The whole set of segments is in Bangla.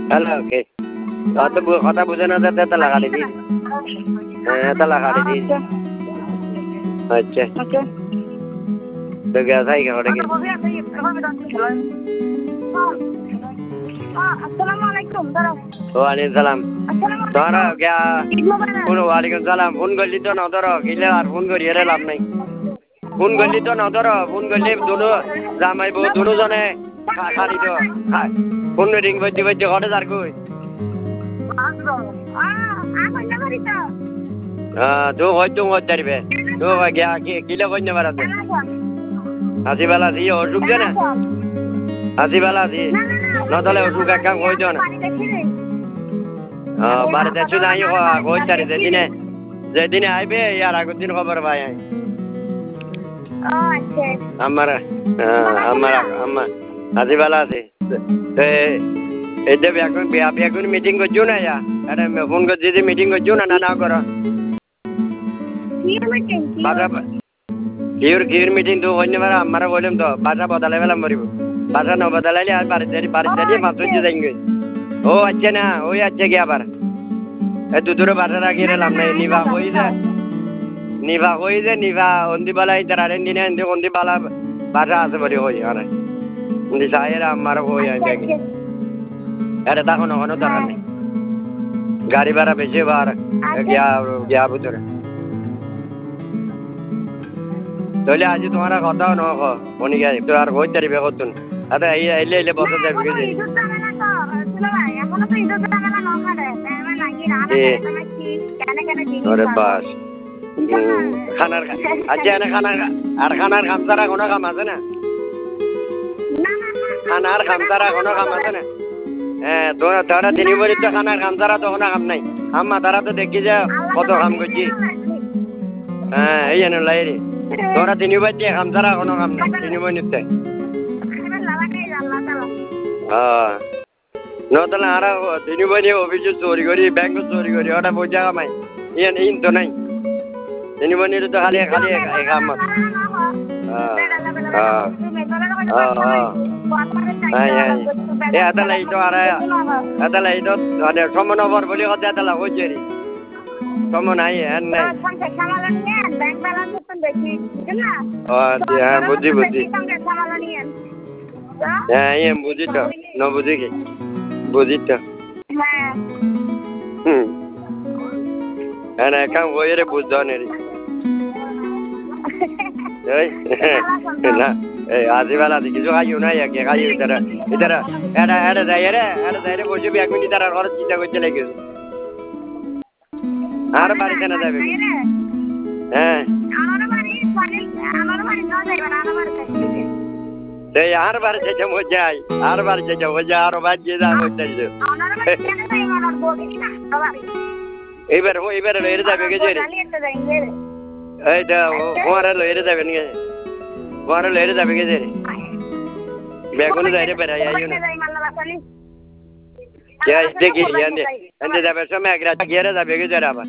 হ্যালো ওকে অত কথা বুঝে না তো তালা কাটি দিস হ্যাঁ তালা কাটি দিস আচ্ছা তো গ্যাস আই কেন কি ওয়ালাইকুম সালাম তোরা গিয়া ফোন ওয়ালাইকুম সালাম ফোন করলি তো না ধরো কিলে আর ফোন করি এর লাভ নাই ফোন করলি তো না ধরো ফোন করলি দুনো জামাই বউ দুনো জনে খালি তো ফোন রিং বজে বজে ঘরে যার কই তো হয়তো হইতারিবে তো গিয়া কিলে কইনে মারাতে আসি বেলা আছি অসুখ দে না আসি বেলা আছি নতলে অসুখ এক কাম কই দিও না বাড়িতে আছো নাই কইতারি যেদিনে আইবে ইয়ার আগের দিন খবর পাই আমার আসি বেলা আছি এই যে এখন মিটিং করছো না ইয়া আরে ফোন করছি যে মিটিং করছো না না করো কিউর মিটিং তো হইনি পারে আমরা বললাম তো বাসা বদলাই পেলাম মরিব বাসা ন বদলাইলে আর বাড়িতে মাছ হচ্ছে যাইবে ও আচ্ছা না ওই আচ্ছা কি আবার এই দুধুরে বাসা রাখিয়ে এলাম না নিভা হই যে নিভা অন্দি বালা ইতার আর দিনে অন্দি বালা বাসা আছে বলে হই আরে অন্দি সাহের আমার হই আই দেখি আরে তখন কোনো দরকার নেই গাড়ি ভাড়া বেশি বার গিয়া ভিতরে তাহলে আজ তোমার কথাও ন মনি গাই তো আর হই তারিবে কতন আরে আইলে আইলে বসে যাবে কি আরে বাস খানার আজ এনে খানার খামসারা কোনো কাম আছে না খানার খামসারা কোনো কাম আছে না হ্যাঁ তোরা তিনি বলি তো খানার খামসারা তো কোনো কাম নাই আম্মা তারা তো দেখি যে কত কাম করছি হ্যাঁ এই জন্য লাইরি তোরা তিনি বাজছে খামসারা কোনো কাম নাই তিনি বই নিতে নতলে আর তিনি বই নিয়ে অফিসে চুরি করি ব্যাংক চুরি করি ওটা পয়সা কামাই ইন তো নাই তিনি বই নিলে তো খালি কাম এতালাই তো সমন হবার বলি কথা এতালা হচ্ছে সম নাই হ্যাঁ নাই হ্যাঁ বুঝি হ্যাঁ বুঝি তো ন বুঝি কি বুঝি তো হ্যাঁ কাম হয়ে রে বুঝতে নেই না আজি বেলা কিছু খাইও নাই একে খাই এটা যাই রে বসে এক মিনিট তারা ঘর চিন্তা করতে লেগে আর বাড়িতে না যাবে হ্যাঁ আর বাড়ি যেতে মজাই আর বাড়ি যেতে মজা আরো বাদ দিয়ে যা এইবার লইরে যাবে গেছে এইটা ওরা লইরে যাবে নি ওরা লইরে যাবে গেছে বেগুন যাইরে বেড়াই আইও না क्या देखिए अंदे जाबे समय अगर गेरे जाबे के जरा आबार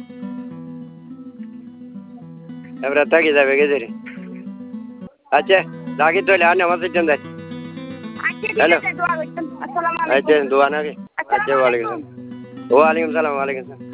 एबरा ताकी जाबे के जरे अच्छा लागी तो ले आने मत जंदे हेलो अच्छा दुआ ना के अच्छा वालेकुम सलाम